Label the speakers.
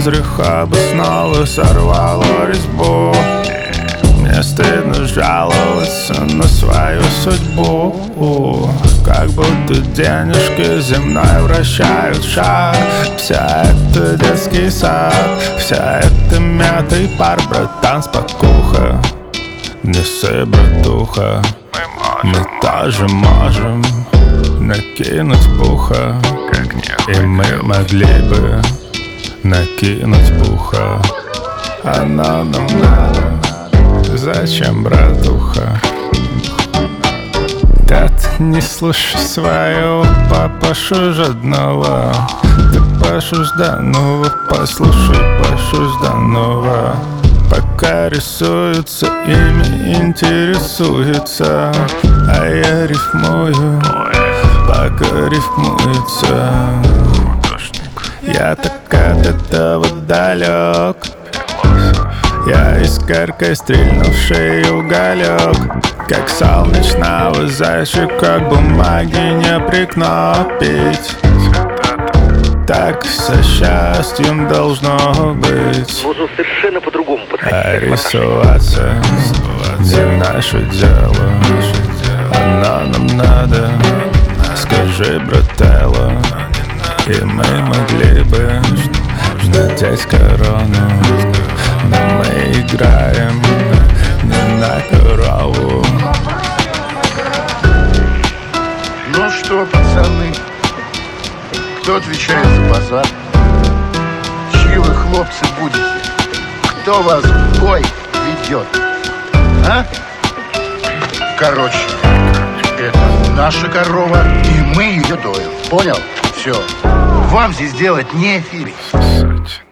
Speaker 1: без греха бы снова сорвало резьбу. Мне стыдно жаловаться на свою судьбу, как будто денежки земной вращают шаг. Вся это детский сад, вся это мятый пар. Братан, спокуха, не ссы, братуха. Мы тоже можем накинуть пуха, и мы могли бы накинуть пуха. Оно нам надо, зачем, братуха? Да ты не слушай своего папашу жадного. Ты Пашу Жданова, послушай Пашу Жданова. Пока рисуются, ими интересуется, а я рифмую, пока рифмуется. Я так от этого далек, я искоркой стрельнувший уголек, как солнечного зайчика к бумаге не прикнопить. Так со счастьем должно быть.
Speaker 2: Нужно совершенно по-другому подходить.
Speaker 1: А рисоваться не наше дело, оно нам надо. Скажи, брателло, и мы могли бы надеть корону, но мы играем не на корову.
Speaker 3: Ну что, пацаны, кто отвечает за базар? Чьи вы хлопцы будете? Кто вас в бой ведет? А? Короче, это наша корова, и мы ее доим. Понял? Все. Вам здесь делать нефиг.